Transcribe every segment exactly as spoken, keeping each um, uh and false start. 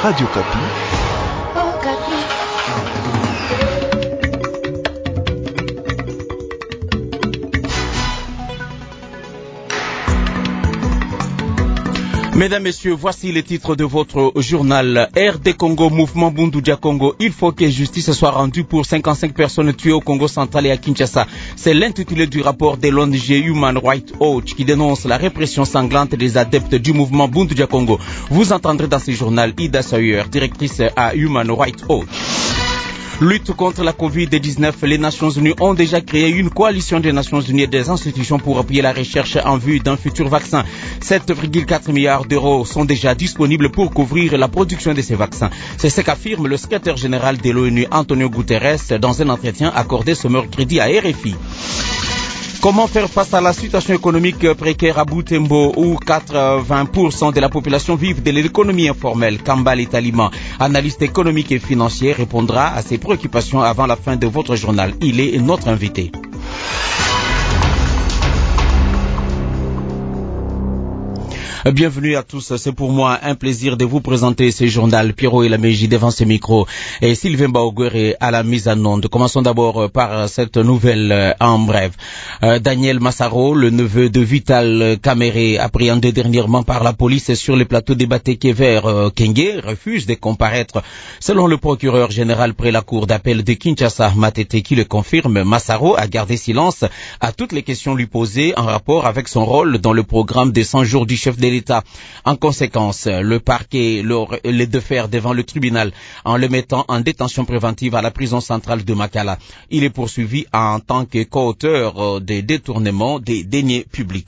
Radio Kapi. Oh, Kapi. Mesdames, Messieurs, voici les titres de votre journal. R D Congo, mouvement Bundu Congo. Il faut que justice soit rendue pour cinquante-cinq personnes tuées au Congo central et à Kinshasa. C'est l'intitulé du rapport de l'O N G Human Rights Watch qui dénonce la répression sanglante des adeptes du mouvement Bundu Congo. Vous entendrez dans ce journal Ida Sawyer, directrice à Human Rights Watch. Lutte contre la covid dix-neuf, les Nations Unies ont déjà créé une coalition des Nations Unies et des institutions pour appuyer la recherche en vue d'un futur vaccin. sept virgule quatre milliards d'euros sont déjà disponibles pour couvrir la production de ces vaccins. C'est ce qu'affirme le secrétaire général de l'ONU, Antonio Guterres, dans un entretien accordé ce mercredi à R F I. Comment faire face à la situation économique précaire à Butembo où quatre-vingts pour cent de la population vit de l'économie informelle? Kambal Talima, analyste économique et financier, répondra à ces préoccupations avant la fin de votre journal. Il est notre invité. Bienvenue à tous, c'est pour moi un plaisir de vous présenter ce journal. Pierrot et la Mégie devant ce micro et Sylvain Baoguere à la mise en onde. Commençons d'abord par cette nouvelle en bref. Euh, Daniel Massaro, le neveu de Vital Kamere, appréhendé dernièrement par la police sur les plateaux des Batekever euh, Kenge, refuse de comparaître. Selon le procureur général près la cour d'appel de Kinshasa, Matete, qui le confirme, Massaro a gardé silence à toutes les questions lui posées en rapport avec son rôle dans le programme des cent jours du chef de l'État. En conséquence, le parquet les de faire devant le tribunal en le mettant en détention préventive à la prison centrale de Makala. Il est poursuivi en tant que co-auteur des détournements des deniers publics.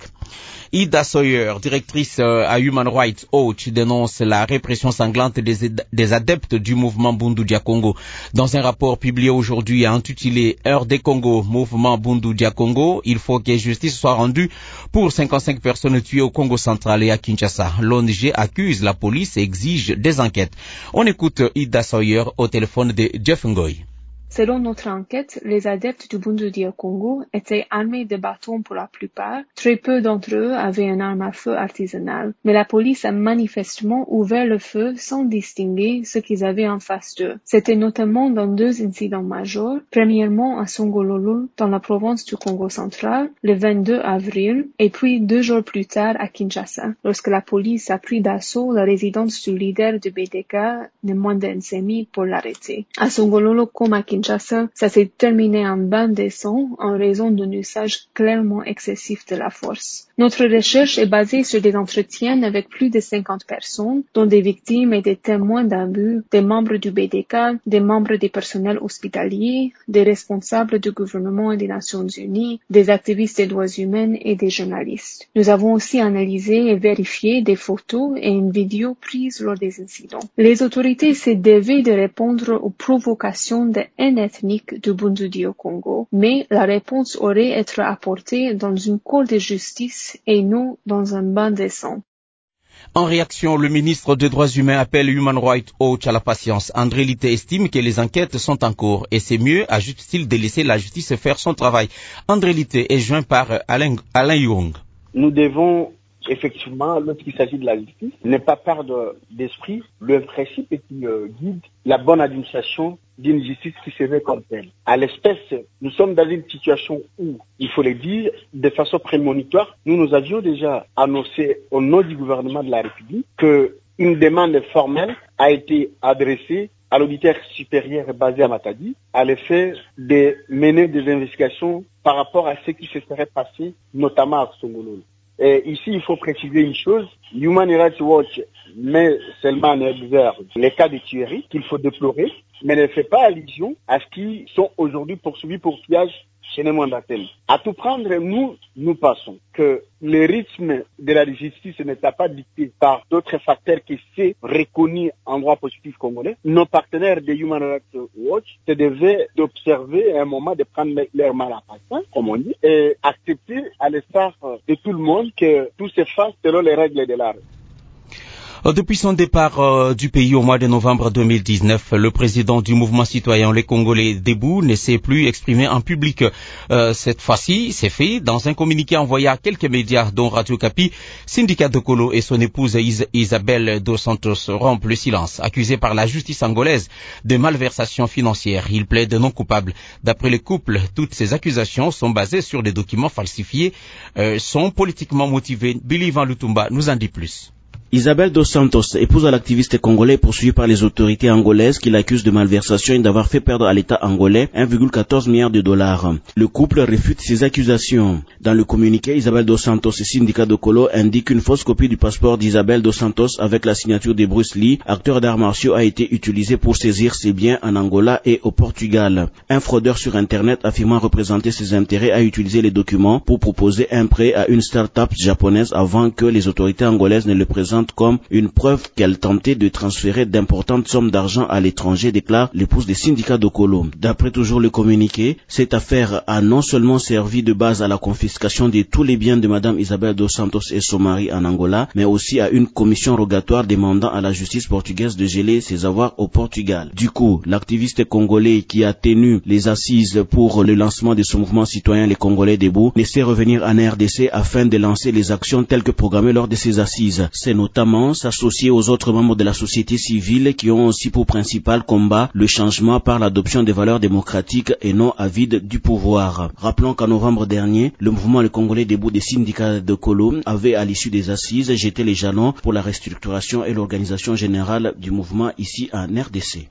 Ida Sawyer, directrice à Human Rights Watch, dénonce la répression sanglante des, des adeptes du mouvement Bundu Congo. Dans un rapport publié aujourd'hui intitulé R D Congo, mouvement Bundu Congo, il faut que justice soit rendue pour cinquante-cinq personnes tuées au Congo central et à Kinshasa. L'O N G accuse la police et exige des enquêtes. On écoute Ida Sawyer au téléphone de Jeff Ngoy. Selon notre enquête, les adeptes du Bundu Congo étaient armés de bâtons pour la plupart. Très peu d'entre eux avaient une arme à feu artisanale. Mais la police a manifestement ouvert le feu sans distinguer ce qu'ils avaient en face d'eux. C'était notamment dans deux incidents majeurs. Premièrement à Songololo, dans la province du Congo central, le vingt-deux avril, et puis deux jours plus tard à Kinshasa, lorsque la police a pris d'assaut la résidence du leader du B D K, Nemwanda Nsemi, pour l'arrêter. À Songololo comme à Kinshasa, ça s'est terminé en bande de sang en raison d'un usage clairement excessif de la force. Notre recherche est basée sur des entretiens avec plus de cinquante personnes, dont des victimes et des témoins d'abus, des membres du B D K, des membres des personnels hospitaliers, des responsables du gouvernement et des Nations Unies, des activistes des droits humains et des journalistes. Nous avons aussi analysé et vérifié des photos et une vidéo prise lors des incidents. Les autorités se devaient de répondre aux provocations de haine ethnique du Bundu au Congo, mais la réponse aurait été apportée dans une cour de justice et non dans un bain de sang. En réaction, le ministre des Droits humains appelle Human Rights Watch à la patience. André Litté estime que les enquêtes sont en cours et c'est mieux, ajoute-t-il, de laisser la justice faire son travail. André Litté est joint par Alain, Alain Young. Nous devons effectivement, lorsqu'il s'agit de la justice, ne pas perdre d'esprit le principe qui euh, guide la bonne administration d'une justice qui se veut comme telle. À l'espèce, nous sommes dans une situation où, il faut le dire, de façon prémonitoire, nous nous avions déjà annoncé au nom du gouvernement de la République qu'une demande formelle a été adressée à l'auditeur supérieur basé à Matadi à l'effet de mener des investigations par rapport à ce qui se serait passé, notamment à Songololo. Et ici, il faut préciser une chose, Human Rights Watch met seulement en exergue les cas de tuerie qu'il faut déplorer, mais ne fait pas allusion à ce qui sont aujourd'hui poursuivis pour pillage chez Nemwanda Nsemi. À tout prendre, nous, nous pensons que le rythme de la justice n'est pas dicté par d'autres facteurs qui sont reconnus en droit positif congolais. Nos partenaires de Human Rights Watch se devaient d'observer à un moment de prendre leur mal à partir, comme on dit, et accepter à l'espace de tout le monde que tout se fasse selon les règles de l'art. Depuis son départ euh, du pays au mois de novembre deux mille dix-neuf, le président du mouvement citoyen Les Congolais Debout ne s'est plus exprimé en public. Euh, cette fois-ci, c'est fait dans un communiqué envoyé à quelques médias, dont Radio Capi. Syndicat de Colo et son épouse Is- Isabelle Dos Santos rompent le silence. Accusés par la justice angolaise de malversation financière, ils plaident non coupables. D'après le couple, toutes ces accusations sont basées sur des documents falsifiés, euh, sont politiquement motivés. Billy Van Lutumba nous en dit plus. Isabelle Dos Santos, épouse à l'activiste congolais poursuivi par les autorités angolaises qui l'accusent de malversation et d'avoir fait perdre à l'État angolais un virgule quatorze milliard de dollars. Le couple réfute ces accusations. Dans le communiqué, Isabelle Dos Santos et Syndicat de Colo indiquent qu'une fausse copie du passeport d'Isabelle Dos Santos avec la signature de Bruce Lee, acteur d'arts martiaux, a été utilisée pour saisir ses biens en Angola et au Portugal. Un fraudeur sur Internet affirmant représenter ses intérêts a utilisé les documents pour proposer un prêt à une start-up japonaise avant que les autorités angolaises ne le présentent comme une preuve qu'elle tentait de transférer d'importantes sommes d'argent à l'étranger, déclare l'épouse des syndicats de Colo. D'après toujours le communiqué, cette affaire a non seulement servi de base à la confiscation de tous les biens de Madame Isabelle Dos Santos et son mari en Angola, mais aussi à une commission rogatoire demandant à la justice portugaise de geler ses avoirs au Portugal. Du coup, l'activiste congolais qui a tenu les assises pour le lancement de son mouvement citoyen Les Congolais Debout ne sait revenir en R D C afin de lancer les actions telles que programmées lors de ces assises. C'est notamment s'associer aux autres membres de la société civile qui ont aussi pour principal combat le changement par l'adoption des valeurs démocratiques et non avide du pouvoir. Rappelons qu'en novembre dernier, le mouvement Les Congolais Debout des syndicats de Colo avait, à l'issue des assises, jeté les jalons pour la restructuration et l'organisation générale du mouvement ici en R D C.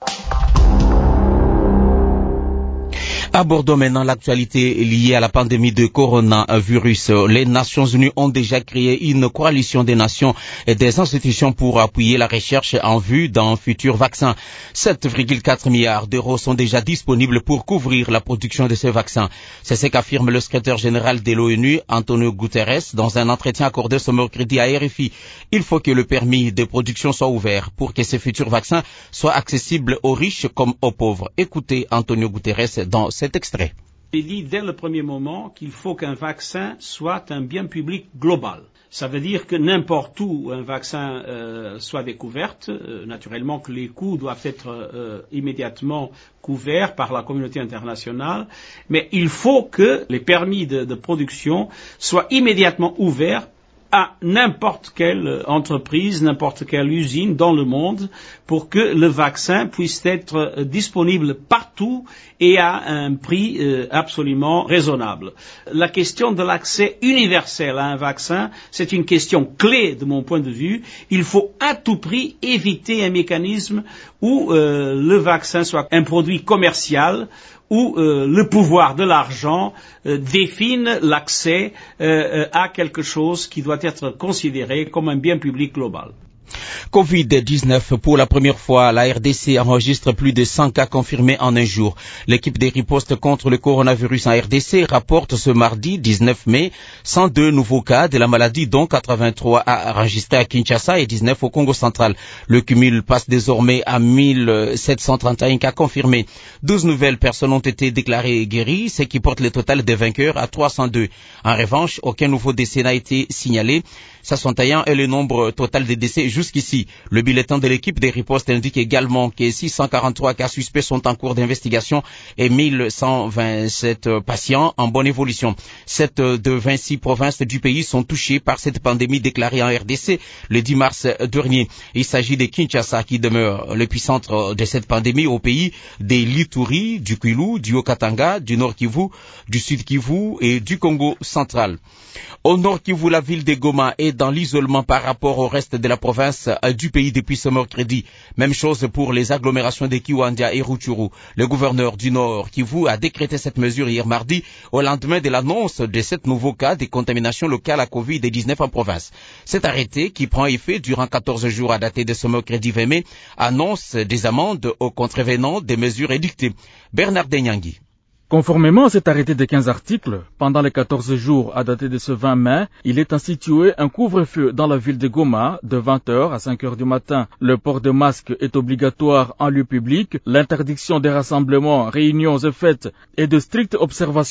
Abordons maintenant l'actualité liée à la pandémie de coronavirus. Les Nations Unies ont déjà créé une coalition des nations et des institutions pour appuyer la recherche en vue d'un futur vaccin. sept virgule quatre milliards d'euros sont déjà disponibles pour couvrir la production de ces vaccins. C'est ce qu'affirme le secrétaire général de l'ONU, Antonio Guterres, dans un entretien accordé ce mercredi à R F I. Il faut que le permis de production soit ouvert pour que ces futurs vaccins soient accessibles aux riches comme aux pauvres. Écoutez Antonio Guterres dans cet extrait. J'ai dit dès le premier moment qu'il faut qu'un vaccin soit un bien public global. Ça veut dire que n'importe où un vaccin euh, soit découvert, euh, naturellement que les coûts doivent être euh, immédiatement couverts par la communauté internationale, mais il faut que les permis de, de production soient immédiatement ouverts à n'importe quelle entreprise, n'importe quelle usine dans le monde pour que le vaccin puisse être disponible partout et à un prix euh, absolument raisonnable. La question de l'accès universel à un vaccin, c'est une question clé de mon point de vue. Il faut à tout prix éviter un mécanisme où euh, le vaccin soit un produit commercial, où euh, le pouvoir de l'argent euh, définit l'accès euh, à quelque chose qui doit être considéré comme un bien public global. covid dix-neuf, pour la première fois, la R D C enregistre plus de cent cas confirmés en un jour. L'équipe des ripostes contre le coronavirus en R D C rapporte ce mardi dix-neuf mai cent deux nouveaux cas de la maladie, dont quatre-vingt-trois enregistrés à Kinshasa et dix-neuf au Congo central. Le cumul passe désormais à mille sept cent trente et un cas confirmés. douze nouvelles personnes ont été déclarées guéries, ce qui porte le total des vainqueurs à trois cent deux. En revanche, aucun nouveau décès n'a été signalé. soixante et un est le nombre total des décès jusqu'ici. Le bulletin de l'équipe des ripostes indique également que six cent quarante-trois cas suspects sont en cours d'investigation et mille cent vingt-sept patients en bonne évolution. Sept de vingt-six provinces du pays sont touchées par cette pandémie déclarée en R D C le dix mars dernier. Il s'agit de Kinshasa qui demeure l'épicentre de cette pandémie au pays, des l'Ituri, du Kwilu, du Haut-Katanga, du Nord Kivu, du Sud Kivu et du Congo central. Au Nord Kivu, la ville de Goma est dans l'isolement par rapport au reste de la province du pays depuis ce mercredi. Même chose pour les agglomérations de Kiwanja et Rutshuru. Le gouverneur du Nord Kivu a décrété cette mesure hier mardi au lendemain de l'annonce de sept nouveaux cas de contamination locale à covid dix-neuf en province. Cet arrêté, qui prend effet durant quatorze jours à dater de ce mercredi vingt mai, annonce des amendes aux contrevenants des mesures édictées. Bernard Denyangui. Conformément à cet arrêté de quinze articles, pendant les quatorze jours à dater de ce vingt mai, il est institué un couvre-feu dans la ville de Goma de vingt heures à cinq heures du matin. Le port de masque est obligatoire en lieu public, l'interdiction des rassemblements, réunions et fêtes est de stricte observation.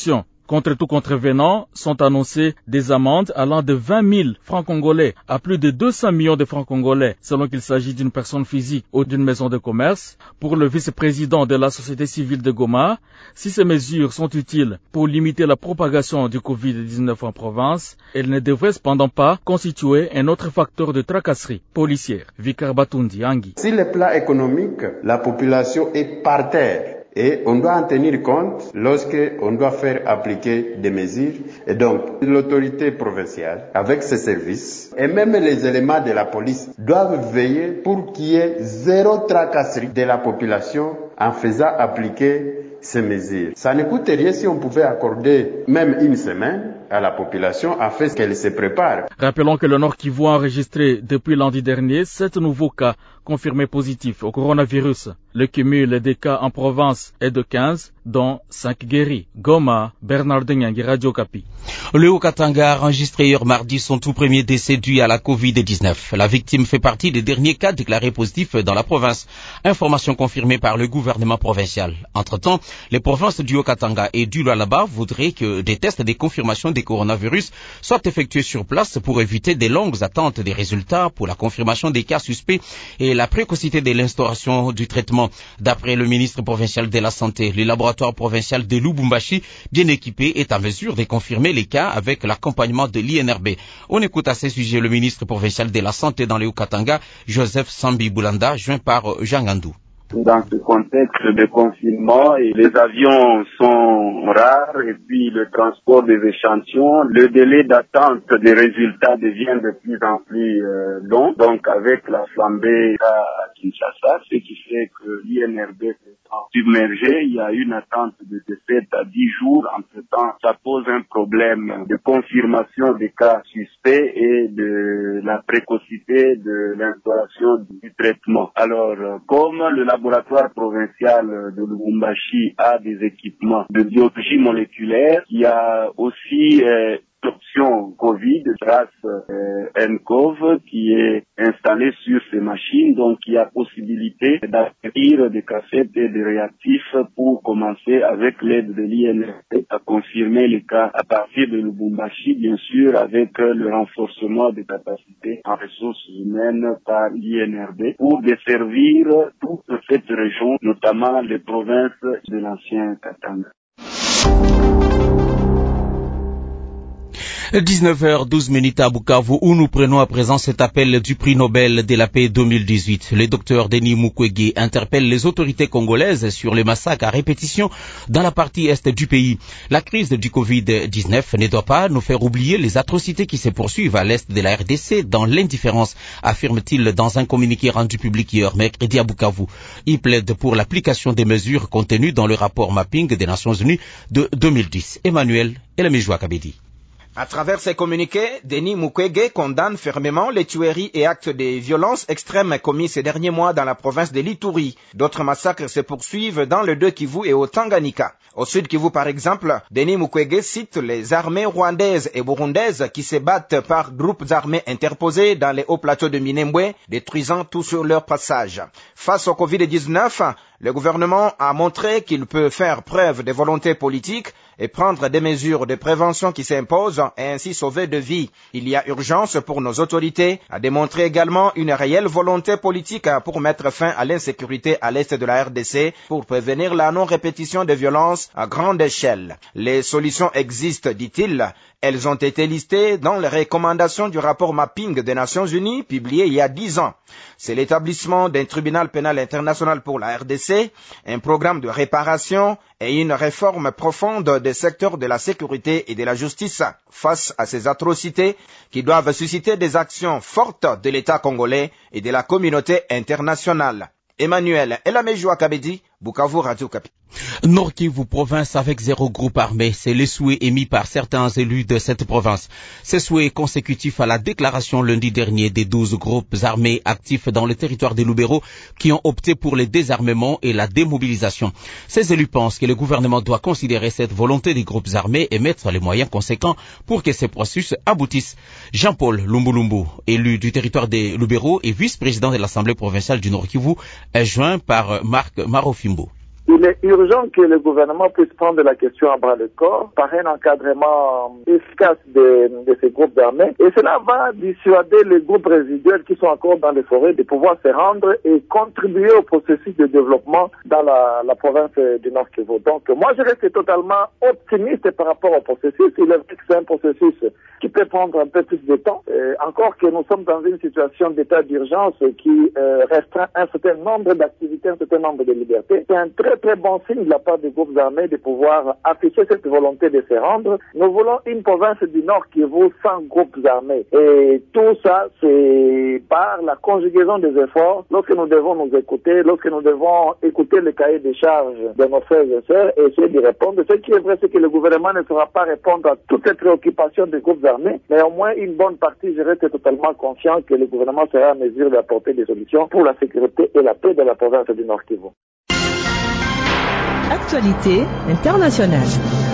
Contre tout contrevenant, sont annoncées des amendes allant de vingt mille francs congolais à plus de deux cents millions de francs congolais, selon qu'il s'agit d'une personne physique ou d'une maison de commerce. Pour le vice-président de la société civile de Goma, si ces mesures sont utiles pour limiter la propagation du covid dix-neuf en province, elles ne devraient cependant pas constituer un autre facteur de tracasserie policière. Vikar Batundi Angi. Sur le plan économique, la population est par terre. Et on doit en tenir compte lorsque on doit faire appliquer des mesures. Et donc, l'autorité provinciale, avec ses services, et même les éléments de la police, doivent veiller pour qu'il y ait zéro tracasserie de la population en faisant appliquer ces mesures. Ça ne coûte rien si on pouvait accorder même une semaine à la population afin qu'elle se prépare. Rappelons que le Nord Kivu a enregistré depuis lundi dernier sept nouveaux cas confirmés positifs au coronavirus. Le cumul des cas en province est de quinze, dont cinq guéris. Goma, Bernard Denyangi, Radio Kapi. Le Haut-Katanga a enregistré hier mardi son tout premier décès dû à la covid dix-neuf. La victime fait partie des derniers cas déclarés positifs dans la province. Information confirmée par le gouvernement provincial. Entre-temps, les provinces du Haut-Katanga et du Lualaba voudraient que des tests de confirmation des coronavirus soient effectués sur place pour éviter des longues attentes des résultats pour la confirmation des cas suspects et la précocité de l'instauration du traitement. D'après le ministre provincial de la Santé, le laboratoire provincial de Lubumbashi, bien équipé, est en mesure de confirmer les cas avec l'accompagnement de l'I N R B. On écoute à ce sujet le ministre provincial de la Santé dans le Haut-Katanga, Joseph Sambi Boulanda, joint par Jean Gandou. Dans ce contexte de confinement, et les avions sont rares et puis le transport des échantillons, le délai d'attente des résultats devient de plus en plus euh, long. Donc avec la flambée à Kinshasa, ce qui fait que l'I N R B est submergé, il y a une attente de sept à dix jours. Entre-temps, ça pose un problème de confirmation des cas suspects et de la précocité de l'instauration du traitement. Alors, comme le laboratoire provincial de Lubumbashi a des équipements de biologie moléculaire, il y a aussi euh, l'option Covid grâce euh, N C O V qui est installée sur ces machines, donc il y a possibilité d'acquérir des cassettes et des réactifs pour commencer avec l'aide de l'I N R B à confirmer les cas à partir de Lubumbashi, bien sûr avec le renforcement des capacités en ressources humaines par l'I N R B pour desservir toute cette région, notamment les provinces de l'ancien Katanga. dix-neuf heures douze minutes à Bukavu, où nous prenons à présent cet appel du prix Nobel de la paix deux mille dix-huit. Le docteur Denis Mukwege interpelle les autorités congolaises sur les massacres à répétition dans la partie est du pays. La crise du covid dix-neuf ne doit pas nous faire oublier les atrocités qui se poursuivent à l'est de la R D C dans l'indifférence, affirme-t-il dans un communiqué rendu public hier mercredi à Bukavu. Il plaide pour l'application des mesures contenues dans le rapport mapping des Nations Unies de deux mille dix. Emmanuel Elamejoua Kabedi. À travers ses communiqués, Denis Mukwege condamne fermement les tueries et actes de violence extrêmes commis ces derniers mois dans la province de l'Ituri. D'autres massacres se poursuivent dans le deux Kivu et au Tanganyika. Au sud Kivu, par exemple, Denis Mukwege cite les armées rwandaises et burundaises qui se battent par groupes armés interposés dans les hauts plateaux de Minembwe, détruisant tout sur leur passage. Face au covid dix-neuf, le gouvernement a montré qu'il peut faire preuve de volonté politique et prendre des mesures de prévention qui s'imposent et ainsi sauver de vies. Il y a urgence pour nos autorités à démontrer également une réelle volonté politique pour mettre fin à l'insécurité à l'est de la R D C pour prévenir la non-répétition de violences à grande échelle. Les solutions existent, dit-il. Elles ont été listées dans les recommandations du rapport mapping des Nations Unies publié il y a dix ans. C'est l'établissement d'un tribunal pénal international pour la R D C, un programme de réparation et une réforme profonde des secteurs de la sécurité et de la justice face à ces atrocités qui doivent susciter des actions fortes de l'État congolais et de la communauté internationale. Emmanuel Elamejoua Kabedi, Bukavu, Radio Kapi. Nord Kivu province avec zéro groupe armé, c'est le souhait émis par certains élus de cette province. Ce souhait est consécutif à la déclaration lundi dernier des douze groupes armés actifs dans le territoire des Lubero qui ont opté pour le désarmement et la démobilisation. Ces élus pensent que le gouvernement doit considérer cette volonté des groupes armés et mettre les moyens conséquents pour que ces processus aboutissent. Jean-Paul Lumbulumbu, élu du territoire des Lubero et vice-président de l'Assemblée provinciale du Nord Kivu, est joint par Marc Marofimbo. Il est urgent que le gouvernement puisse prendre la question à bras le corps par un encadrement efficace de, de ces groupes armés. Et cela va dissuader les groupes résiduels qui sont encore dans les forêts de pouvoir se rendre et contribuer au processus de développement dans la, la province du Nord Kivu. Donc moi je reste totalement optimiste par rapport au processus. Il est vrai que c'est un processus qui peut prendre un peu plus de temps. Euh, encore que nous sommes dans une situation d'état d'urgence qui euh, restreint un certain nombre d'activités, un certain nombre de libertés. C'est un très très bon signe de la part des groupes armés de pouvoir afficher cette volonté de se rendre. Nous voulons une province du Nord Kivu sans groupes armés. Et tout ça, c'est par la conjugaison des efforts, lorsque nous devons nous écouter, lorsque nous devons écouter le cahier des charges de nos frères et sœurs et essayer d'y répondre. Ce qui est vrai, c'est que le gouvernement ne saura pas répondre à toutes les préoccupations des groupes armés, mais au moins une bonne partie, je reste totalement confiant que le gouvernement sera en mesure d'apporter des solutions pour la sécurité et la paix de la province du Nord Kivu. Actualité internationale.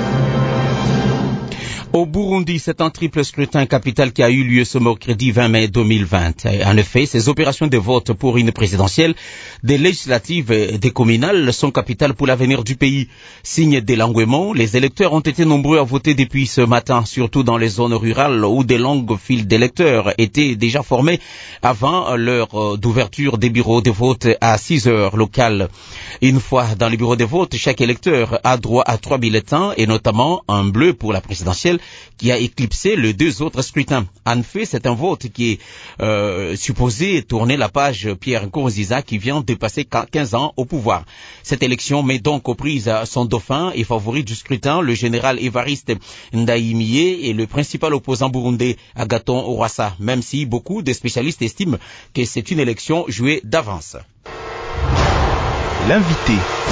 Au Burundi, c'est un triple scrutin capital qui a eu lieu ce mercredi vingt mai deux mille vingt. En effet, ces opérations de vote pour une présidentielle, des législatives et des communales sont capitales pour l'avenir du pays. Signe d'élangouement, les électeurs ont été nombreux à voter depuis ce matin, surtout dans les zones rurales où des longues files d'électeurs étaient déjà formées avant l'heure d'ouverture des bureaux de vote à six heures locales. Une fois dans les bureaux de vote, chaque électeur a droit à trois bulletins et notamment un bleu pour la présidentielle qui a éclipsé les deux autres scrutins. En fait, c'est un vote qui est euh, supposé tourner la page Pierre Nkurunziza qui vient de passer quinze ans au pouvoir. Cette élection met donc aux prises son dauphin et favori du scrutin, le général Évariste Ndayishimiye et le principal opposant burundais Agathon Rwasa, même si beaucoup de spécialistes estiment que c'est une élection jouée d'avance. L'invité.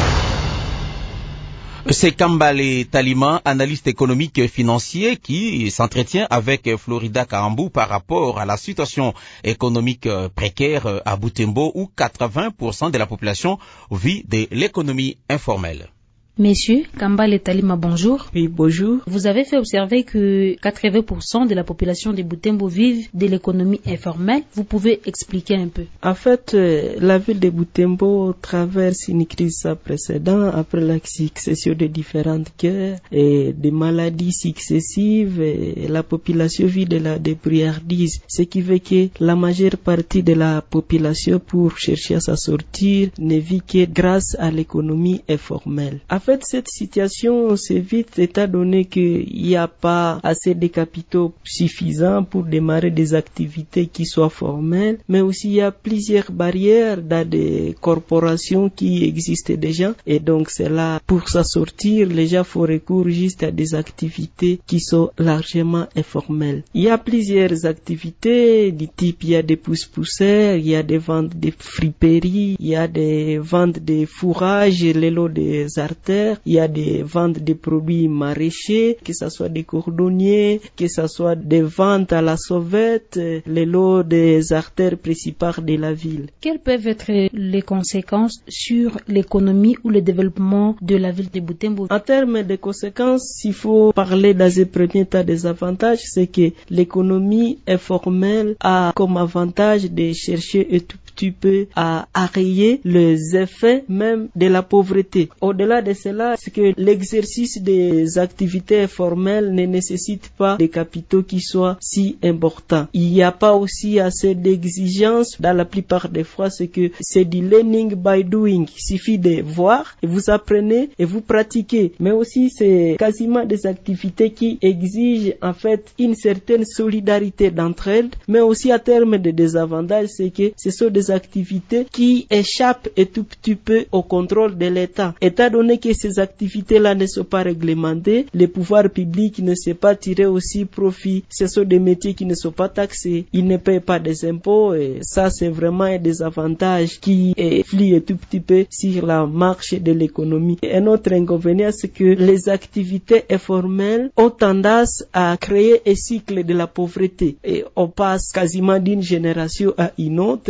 C'est Kambale Talima, analyste économique et financier, qui s'entretient avec Florida Karambou par rapport à la situation économique précaire à Butembo où quatre-vingts pour cent de la population vit de l'économie informelle. Monsieur Kambale Talima, bonjour. Oui, bonjour. Vous avez fait observer que quatre-vingts pour cent de la population de Butembo vivent de l'économie informelle. Vous pouvez expliquer un peu? En fait, euh, la ville de Butembo traverse une crise sans précédent après la succession de différentes guerres et des maladies successives. Et la population vit de la débrouillardise, ce qui fait que la majeure partie de la population, pour chercher à s'en sortir, ne vit que grâce à l'économie informelle. En fait, cette situation s'évite étant donné qu'il n'y a pas assez de capitaux suffisants pour démarrer des activités qui soient formelles, mais aussi il y a plusieurs barrières dans des corporations qui existent déjà, et donc c'est là, pour s'en sortir, les gens font recours juste à des activités qui sont largement informelles. Il y a plusieurs activités du type, il y a des pousse-pousseurs, il y a des ventes de friperies, il y a des ventes de fourrages, les lots des artères, il y a des ventes de produits maraîchers, que ce soit des cordonniers, que ce soit des ventes à la sauvette, les lots des artères principales de la ville. Quelles peuvent être les conséquences sur l'économie ou le développement de la ville de Butembo? En termes de conséquences, s'il faut parler dans un premier temps des avantages, c'est que l'économie informelle a comme avantage de chercher et tout petit peu à arrayer les effets même de la pauvreté. Au-delà de cela, c'est que l'exercice des activités informelles ne nécessite pas des capitaux qui soient si importants. Il n'y a pas aussi assez d'exigences. Dans la plupart des fois, c'est que c'est du learning by doing. Il suffit de voir et vous apprenez et vous pratiquez. Mais aussi, c'est quasiment des activités qui exigent en fait une certaine solidarité d'entraide. Mais aussi, à terme de désavantages, c'est que ce sont des activités qui échappent un tout petit peu au contrôle de l'État. Étant donné que ces activités-là ne sont pas réglementées, les pouvoirs publics ne savent pas tirer aussi profit. Ce sont des métiers qui ne sont pas taxés. Ils ne payent pas des impôts et ça, c'est vraiment un désavantage qui influe un tout petit peu sur la marche de l'économie. Et un autre inconvénient, c'est que les activités informelles ont tendance à créer un cycle de la pauvreté. Et on passe quasiment d'une génération à une autre parce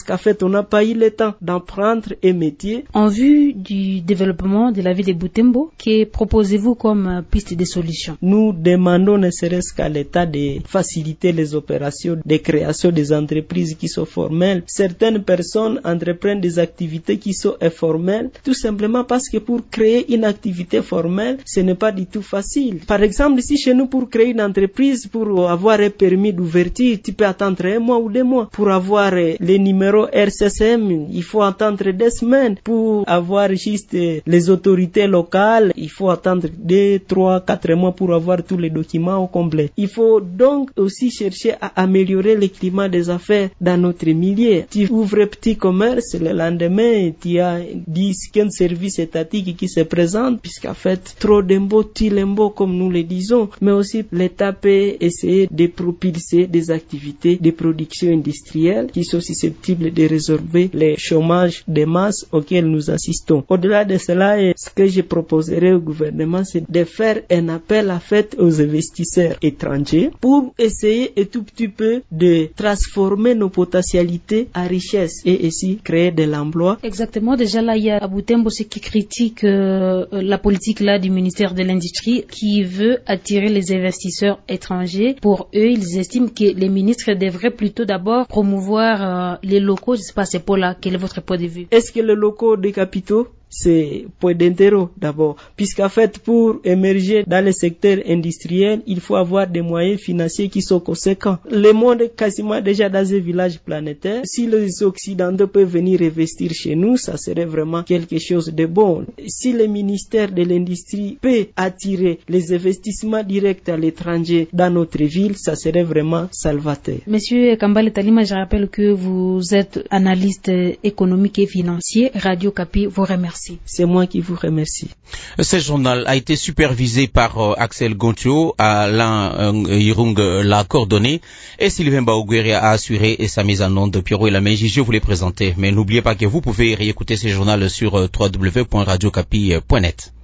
qu'en fait, on n'a pas eu le temps d'en prendre un métier. En vue du développement de la ville de Butembo, que proposez-vous comme piste de solution? Nous demandons ne serait-ce qu'à l'État de faciliter les opérations de création des entreprises qui sont formelles. Certaines personnes entreprennent des activités qui sont informelles, tout simplement parce que pour créer une activité formelle, ce n'est pas du tout facile. Par exemple, ici chez nous, pour créer une entreprise, pour avoir un permis d'ouverture, tu peux attendre un mois ou deux mois. Pour avoir les numéros R C C M, il faut attendre des semaines. Pour avoir juste les autorités locales, il faut attendre deux, trois, quatre mois pour avoir tous les documents au complet. Il faut donc aussi chercher à améliorer le climat des affaires dans notre milieu. Tu ouvres petit commerce, le lendemain, tu as dix, quinze services étatiques qui se présentent, puisqu'en fait, trop d'impôts, tu l'impôt, comme nous le disons, mais aussi l'État peut essayer de propulser des activités de production industrielle qui sont susceptibles de résorber le chômage de masse auquel nous assistons. Au-delà de cela, ce que je proposerai au gouvernement, c'est de faire un appel à fait aux investisseurs étrangers pour essayer un tout petit peu de transformer nos potentialités en richesse et ainsi créer de l'emploi. Exactement. Déjà là, il y a à Butembo ceux qui critiquent euh, la politique là du ministère de l'Industrie qui veut attirer les investisseurs étrangers. Pour eux, ils estiment que les ministres devraient plutôt d'abord promouvoir euh, les locaux. Je ne sais pas, c'est pour là. Quel est votre point de vue? Est-ce que les locaux des capitaux, c'est point d'interro d'abord, puisqu'en fait pour émerger dans le secteur industriel, il faut avoir des moyens financiers qui sont conséquents. Le monde est quasiment déjà dans un village planétaire. Si les Occidentaux peuvent venir investir chez nous, ça serait vraiment quelque chose de bon. Si le ministère de l'Industrie peut attirer les investissements directs à l'étranger dans notre ville, ça serait vraiment salvateur. Monsieur Kambale Talima, je rappelle que vous êtes analyste économique et financier. Radio Kapi vous remercie. C'est moi qui vous remercie. Ce journal a été supervisé par euh, Axel Gontio, Alain euh, Irung l'a coordonné et Sylvain Baoguere a assuré et sa mise en onde. Pierrot et la Magie, je vous l'ai présenté. Mais n'oubliez pas que vous pouvez réécouter ce journal sur euh, w w w point radio kapi point net.